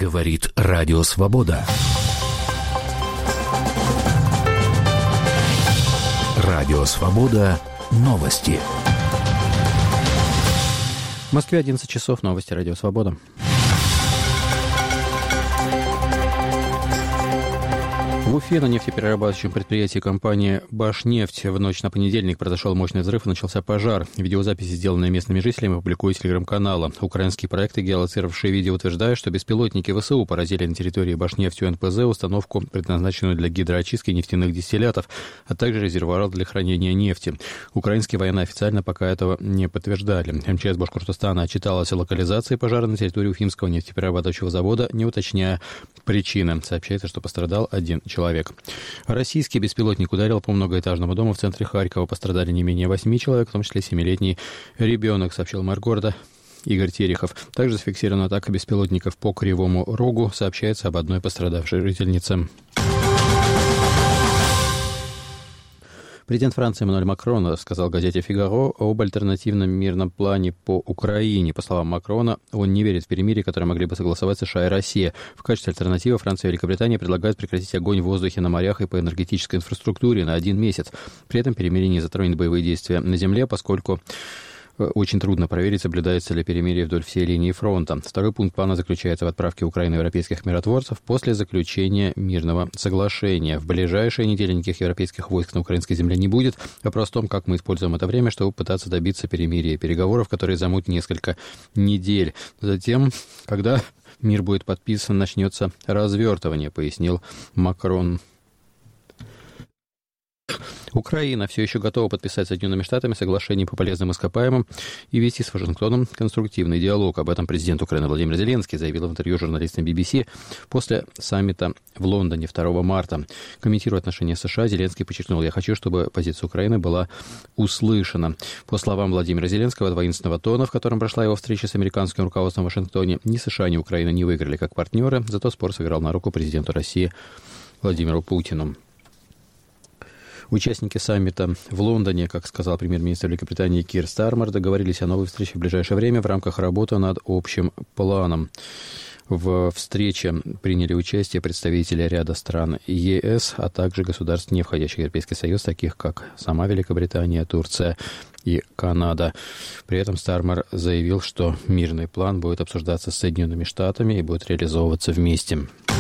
Говорит Радио Свобода. Радио Свобода. Новости. В Москве 11 часов. Новости Радио Свобода. В Уфе на нефтеперерабатывающем предприятии компании «Башнефть» в ночь на понедельник произошел мощный взрыв и начался пожар. Видеозаписи, сделанные местными жителями, публикуют телеграм-канала. Украинские проекты, геолоцировавшие видео, утверждают, что беспилотники ВСУ поразили на территории «Башнефти» НПЗ установку, предназначенную для гидроочистки нефтяных дистиллятов, а также резервуар для хранения нефти. Украинские военные официально пока этого не подтверждали. МЧС Башкортостана отчиталась о локализации пожара на территории Уфимского нефтеперерабатывающего завода, не уточняя причины. Сообщается, что пострадал один человек. Российский беспилотник ударил по многоэтажному дому в центре Харькова. Пострадали не менее 8 человек, в том числе 7-летний ребенок, сообщил мэр города Игорь Терехов. Также зафиксирована атака беспилотников по Кривому Рогу. Сообщается об одной пострадавшей жительнице. Президент Франции Эммануэль Макрон сказал газете «Фигаро» об альтернативном мирном плане по Украине. По словам Макрона, он не верит в перемирие, которое могли бы согласовать США и Россия. В качестве альтернативы Франция и Великобритания предлагают прекратить огонь в воздухе, на морях и по энергетической инфраструктуре на 1 месяц. При этом перемирие не затронет боевые действия на земле, поскольку очень трудно проверить, соблюдается ли перемирие вдоль всей линии фронта. Второй пункт плана заключается в отправке Украины европейских миротворцев после заключения мирного соглашения. В ближайшие недели никаких европейских войск на украинской земле не будет. Вопрос в том, как мы используем это время, чтобы пытаться добиться перемирия и переговоров, которые займут несколько недель. Затем, когда мир будет подписан, начнется развертывание, пояснил Макрон. Украина все еще готова подписать с Соединенными Штатами соглашение по полезным ископаемым и вести с Вашингтоном конструктивный диалог. Об этом президент Украины Владимир Зеленский заявил в интервью журналистам BBC после саммита в Лондоне 2 марта. Комментируя отношения США, Зеленский подчеркнул: «Я хочу, чтобы позиция Украины была услышана». По словам Владимира Зеленского, от воинственного тона, в котором прошла его встреча с американским руководством в Вашингтоне, ни США, ни Украина не выиграли как партнеры, зато спор сыграл на руку президенту России Владимиру Путину. Участники саммита в Лондоне, как сказал премьер-министр Великобритании Кир Стармер, договорились о новой встрече в ближайшее время в рамках работы над общим планом. В встрече приняли участие представители ряда стран ЕС, а также государств, не входящих в Европейский Союз, таких как сама Великобритания, Турция и Канада. При этом Стармер заявил, что мирный план будет обсуждаться с Соединенными Штатами и будет реализовываться вместе.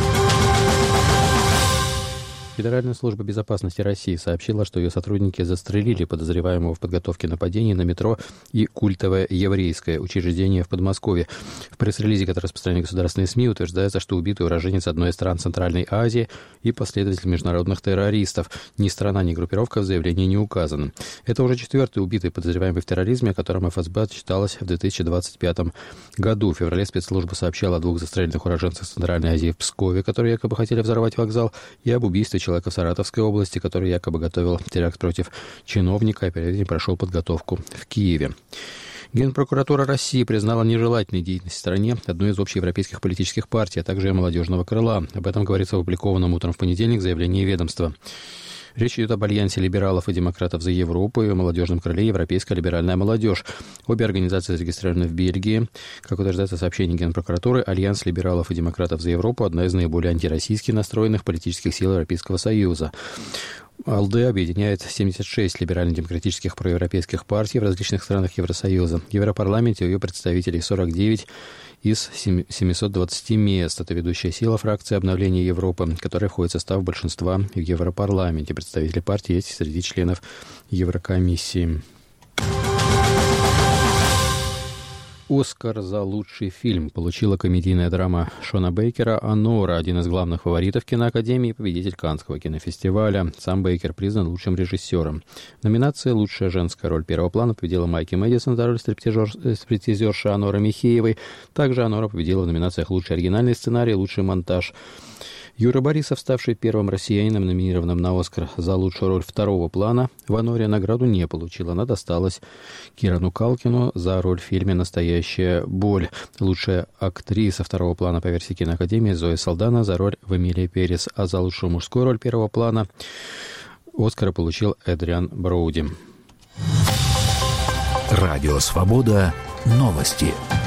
Федеральная служба безопасности России сообщила, что ее сотрудники застрелили подозреваемого в подготовке нападений на метро и культовое еврейское учреждение в Подмосковье. В пресс-релизе, который распространяют государственные СМИ, утверждается, что убитый уроженец одной из стран Центральной Азии и последователь международных террористов. Ни страна, ни группировка в заявлении не указаны. Это уже 4-й убитый подозреваемый в терроризме, о котором ФСБ отчиталась в 2025 году. В феврале спецслужба сообщала о 2 застреленных уроженцах Центральной Азии в Пскове, которые якобы хотели взорвать вокзал, и об убийстве человека в Саратовской области, который якобы готовил теракт против чиновника, и перед этим прошел подготовку в Киеве. Генпрокуратура России признала нежелательной деятельность в стране одной из общеевропейских политических партий, а также молодежного крыла. Об этом говорится в опубликованном утром в понедельник заявлении ведомства. Речь идет об альянсе либералов и демократов за Европу и о молодежном крыле «Европейская либеральная молодежь». Обе организации зарегистрированы в Бельгии. Как утверждается в сообщении Генпрокуратуры, альянс либералов и демократов за Европу – одна из наиболее антироссийски настроенных политических сил Европейского Союза. АЛДЕ объединяет 76 либерально-демократических проевропейских партий в различных странах Евросоюза. В Европарламенте у ее представителей 49 из 720 мест. Это ведущая сила фракции «Обновление Европы», которая входит в состав большинства в Европарламенте. Представители партии есть среди членов Еврокомиссии. «Оскар» за лучший фильм получила комедийная драма Шона Бейкера «Анора», один из главных фаворитов киноакадемии и победитель Каннского кинофестиваля. Сам Бейкер признан лучшим режиссером. В номинации «Лучшая женская роль первого плана» победила Майки Мэдисон за роль стриптизерши Аноры Михеевой. Также Анора победила в номинациях «Лучший оригинальный сценарий», «Лучший монтаж». Юра Борисов, ставший первым россиянином, номинированным на «Оскар» за лучшую роль второго плана, в «Аноре» награду не получил. Она досталась Кирану Калкину за роль в фильме «Настоящая боль». Лучшая актриса второго плана по версии киноакадемии Зоя Салдана за роль в «Эмилии Перес», а за лучшую мужскую роль первого плана «Оскара» получил Эдриан Броуди. Радио «Свобода». Новости.